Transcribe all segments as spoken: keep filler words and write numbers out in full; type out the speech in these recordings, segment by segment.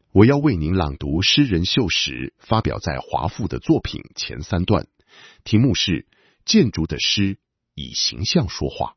我要为您朗读诗人秀实发表在华附的作品前三段，题目是《建筑的诗以形象说话》。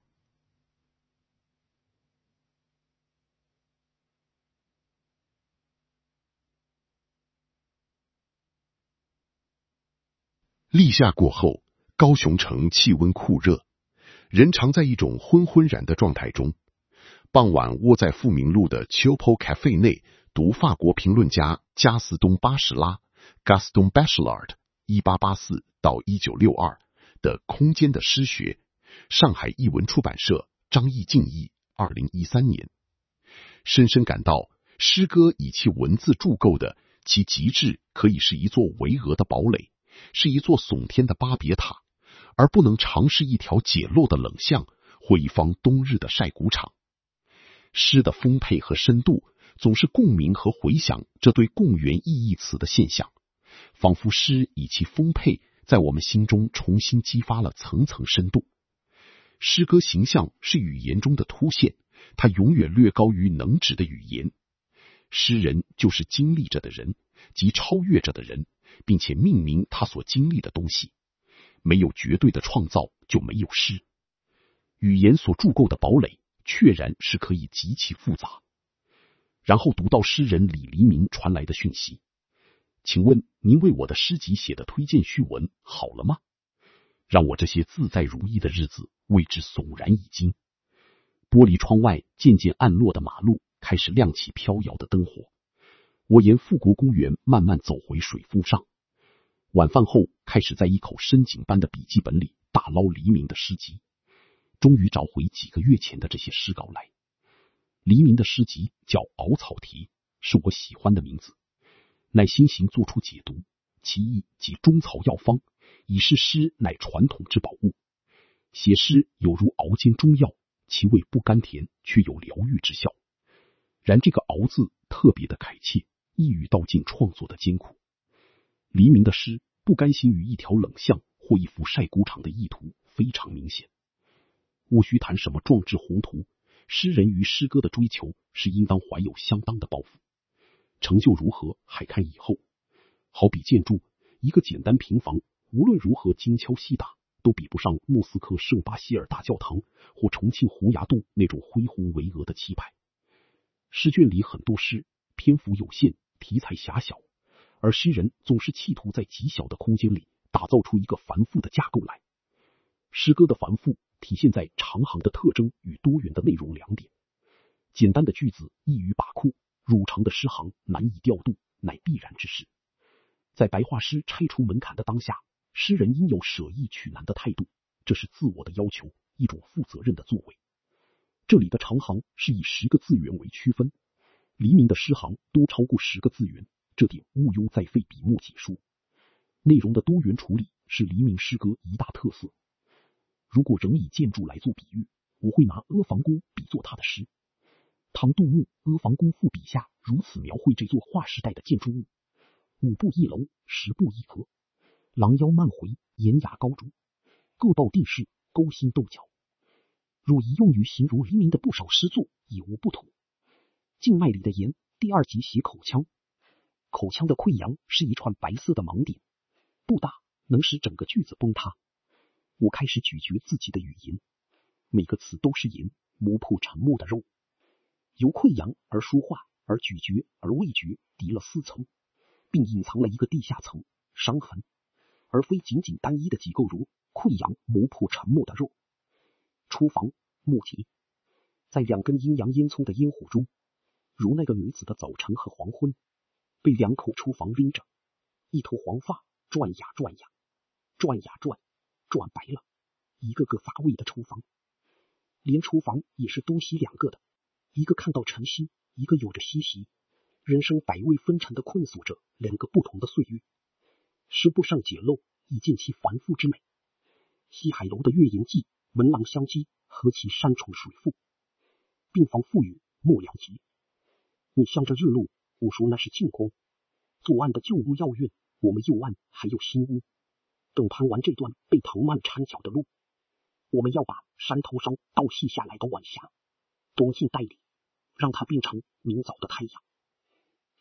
立夏过后，高雄城气温酷热，人常在一种昏昏然的状态中。傍晚窝在富民路的 Chopol Cafe 内读法国评论家加斯东·巴什拉 Gaston Bachelard 一八八四到一九六二的《空间的诗学》，上海译文出版社张毅敬译，二零一三年。深深感到诗歌以其文字铸构的其极致可以是一座巍峨的堡垒，是一座耸天的巴别塔，而不能尝试一条解落的冷巷或一方冬日的晒谷场。诗的丰沛和深度总是共鸣和回响这对共源意义词的现象，仿佛诗以其丰沛在我们心中重新激发了层层深度。诗歌形象是语言中的凸显，它永远略高于能指的语言。诗人就是经历着的人，即超越着的人，并且命名他所经历的东西。没有绝对的创造，就没有诗。语言所筑构的堡垒确然是可以极其复杂。然后读到诗人李黎明传来的讯息，请问您为我的诗集写的推荐序文好了吗？让我这些自在如意的日子为之悚然已经。玻璃窗外渐渐暗落的马路开始亮起飘摇的灯火，我沿富国公园慢慢走回水夫上。晚饭后开始在一口深井般的笔记本里大捞黎明的诗集，终于找回几个月前的这些诗稿来。黎明的诗集叫《熬草题》，是我喜欢的名字，乃先行做出解读，其意即中草药方，以示诗乃传统之宝物。写诗有如熬煎中药，其味不甘甜，却有疗愈之效。然这个熬字特别的恳切，一语道尽创作的艰苦。黎明的诗不甘心于一条冷巷或一幅晒谷场的意图非常明显。无需谈什么壮志宏图，诗人于诗歌的追求是应当怀有相当的抱负。成就如何，还看以后。好比建筑，一个简单平房，无论如何精敲细打，都比不上莫斯科圣巴希尔大教堂或重庆洪崖洞那种恢宏巍峨的气派。诗卷里很多诗，篇幅有限，题材狭小，而诗人总是企图在极小的空间里打造出一个繁复的架构来。诗歌的繁复体现在长行的特征与多元的内容两点。简单的句子易于把控，冗长的诗行难以调度，乃必然之事。在白话诗拆除门槛的当下，诗人应有舍易取难的态度，这是自我的要求，一种负责任的作为。这里的长行是以十个字元为区分，黎明的诗行多超过十个字元，这点毋庸再费笔墨解说。内容的多元处理是黎明诗歌一大特色。如果仍以建筑来做比喻，我会拿阿房宫比作他的诗。唐杜牧《阿房宫赋》笔下如此描绘这座划时代的建筑物：五步一楼，十步一阁，廊腰漫回，檐牙高筑，构道地势，勾心斗角。若宜用于形容黎明的不少诗作，也无不妥。静脉里的盐第二集写口腔，口腔的溃疡是一串白色的盲点，不大，能使整个句子崩塌。我开始咀嚼自己的语言，每个词都是盐，磨破沉默的肉。由溃疡而说话，而咀嚼，而味觉，叠了四层，并隐藏了一个地下层，伤痕，而非仅仅单一的结构如溃疡磨破沉默的肉。厨房木结，在两根阴阳烟囱的烟火中，如那个女子的早晨和黄昏，被两口厨房拎着，一头黄发转呀转呀，转呀转，转白了，一个个乏味的厨房。连厨房也是东西两个的，一个看到晨曦，一个有着西袭，人生百味纷陈的困锁着两个不同的岁月。诗不上解漏，以见其繁复之美。西海楼的月岩记，门廊相击，何其山重水复。病房赋予莫了结。你向着日落，我说那是净光。左岸的旧屋药院，我们右岸还有新屋。等攀完这段被藤蔓缠脚的路，我们要把山头上倒泻下来的晚霞，多信带领，让它变成明早的太阳。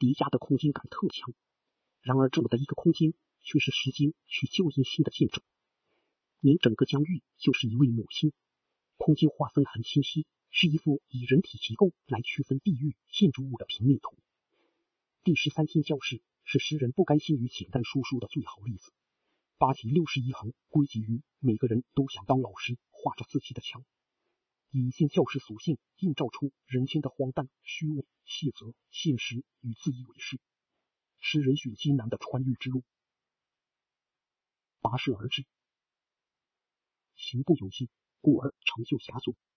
叠加的空间感特强。然而这么的一个空间，却是时间去校验性的见证。您整个疆域就是一位母星，空间划分很清晰，是一幅以人体结构来区分地域建筑物的平面图。第十三天教室是诗人不甘心于简单输出的最好例子。八题六十一行归结于每个人都想当老师，画着自己的墙，以现教师属性映照出人间的荒诞、虚伪、谢责、现实与自以为是，诗人选艰难的穿越之路。拔涉而至，行不有幸，故而成就遐迩。